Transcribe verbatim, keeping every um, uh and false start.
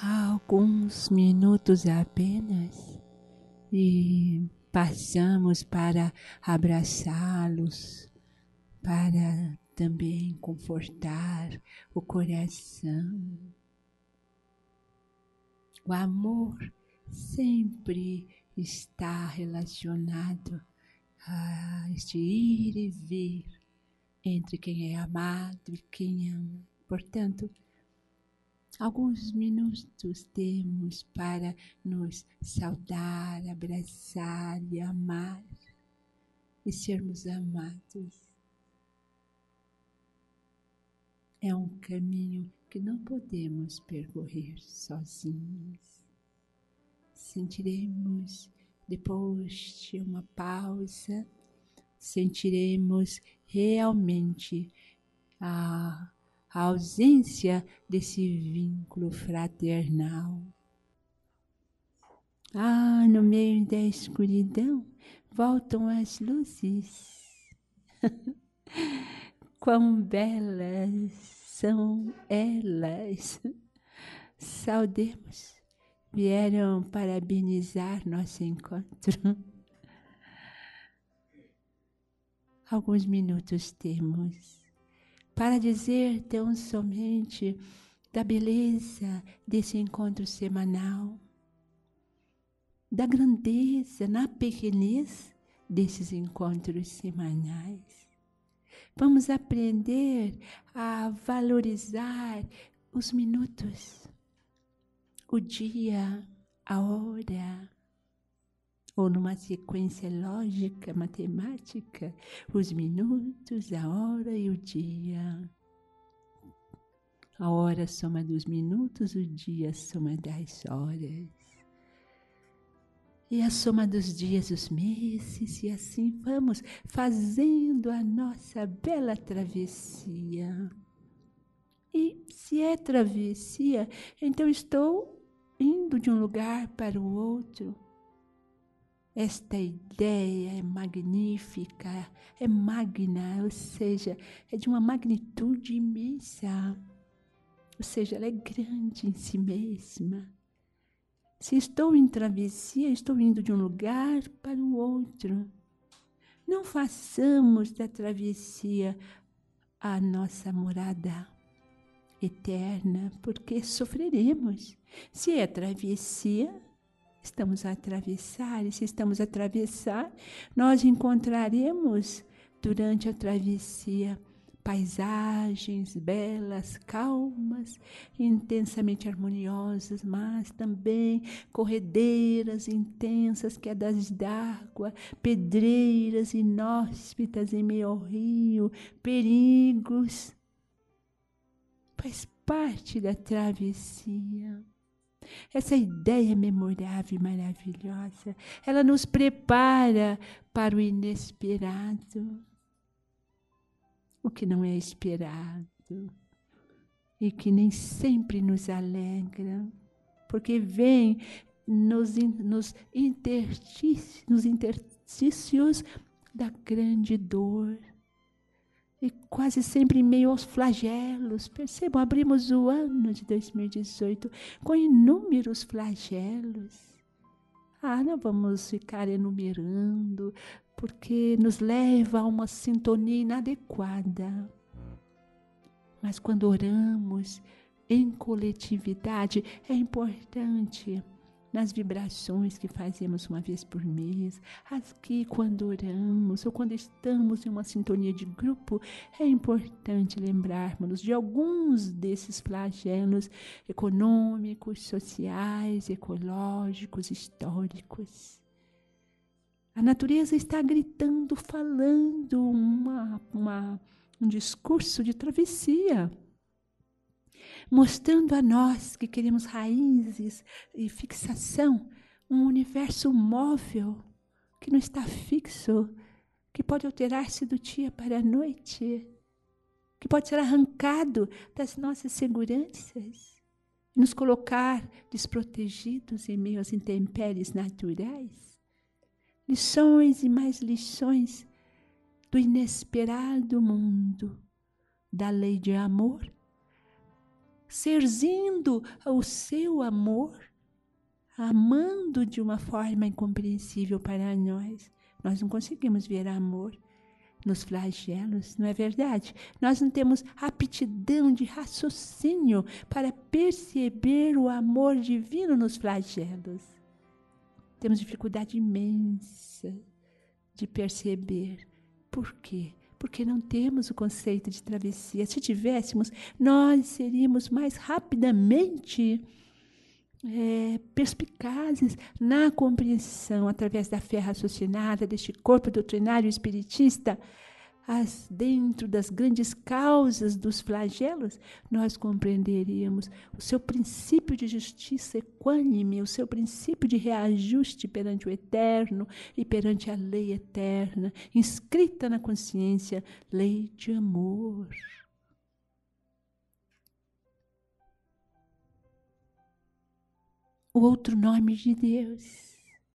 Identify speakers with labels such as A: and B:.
A: alguns minutos apenas e passamos para abraçá-los, para também confortar o coração. O amor sempre está relacionado a este ir e vir entre quem é amado e quem ama. Portanto, alguns minutos temos para nos saudar, abraçar e amar e sermos amados. É um caminho que não podemos percorrer sozinhos. Sentiremos, depois de uma pausa, sentiremos realmente a, a ausência desse vínculo fraternal. Ah, no meio da escuridão voltam as luzes. Quão belas são elas. Saudemos, vieram parabenizar nosso encontro. Alguns minutos temos para dizer tão somente da beleza desse encontro semanal, da grandeza na pequenez desses encontros semanais. Vamos aprender a valorizar os minutos, o dia, a hora, ou numa sequência lógica, matemática, os minutos, a hora e o dia. A hora soma dos minutos, o dia soma das horas. E a soma dos dias, os meses, e assim vamos fazendo a nossa bela travessia. E se é travessia, então estou indo de um lugar para o outro. Esta ideia é magnífica, é magna, ou seja, é de uma magnitude imensa. Ou seja, ela é grande em si mesma. Se estou em travessia, estou indo de um lugar para o outro. Não façamos da travessia a nossa morada eterna, porque sofreremos. Se é travessia, estamos a atravessar, e se estamos a atravessar, nós encontraremos durante a travessia paisagens belas, calmas, intensamente harmoniosas, mas também corredeiras intensas, quedas d'água, pedreiras inóspitas em meio ao rio, perigos. Faz parte da travessia. Essa ideia memorável e maravilhosa, ela nos prepara para o inesperado, o que não é esperado e que nem sempre nos alegra, porque vem nos, nos, interstícios, nos interstícios da grande dor. E quase sempre em meio aos flagelos. Percebam, abrimos o ano de dois mil e dezoito com inúmeros flagelos. Ah, não vamos ficar enumerando, porque nos leva a uma sintonia inadequada. Mas quando oramos em coletividade, é importante, nas vibrações que fazemos uma vez por mês, aqui quando oramos ou quando estamos em uma sintonia de grupo, é importante lembrarmos de alguns desses flagelos econômicos, sociais, ecológicos, históricos. A natureza está gritando, falando uma, uma, um discurso de travessia, mostrando a nós que queremos raízes e fixação, um universo móvel, que não está fixo, que pode alterar-se do dia para a noite, que pode ser arrancado das nossas seguranças, nos colocar desprotegidos em meio às intempéries naturais. Lições e mais lições do inesperado mundo, da lei de amor, servindo ao seu amor, amando de uma forma incompreensível para nós. Nós não conseguimos ver amor nos flagelos, não é verdade? Nós não temos aptidão de raciocínio para perceber o amor divino nos flagelos. Temos dificuldade imensa de perceber. Por quê? Porque não temos o conceito de travessia. Se tivéssemos, nós seríamos mais rapidamente é, perspicazes na compreensão, através da fé raciocinada, deste corpo doutrinário espiritista, as, dentro das grandes causas dos flagelos, nós compreenderíamos o seu princípio de justiça equânime, o seu princípio de reajuste perante o eterno e perante a lei eterna, inscrita na consciência, lei de amor. O outro nome de Deus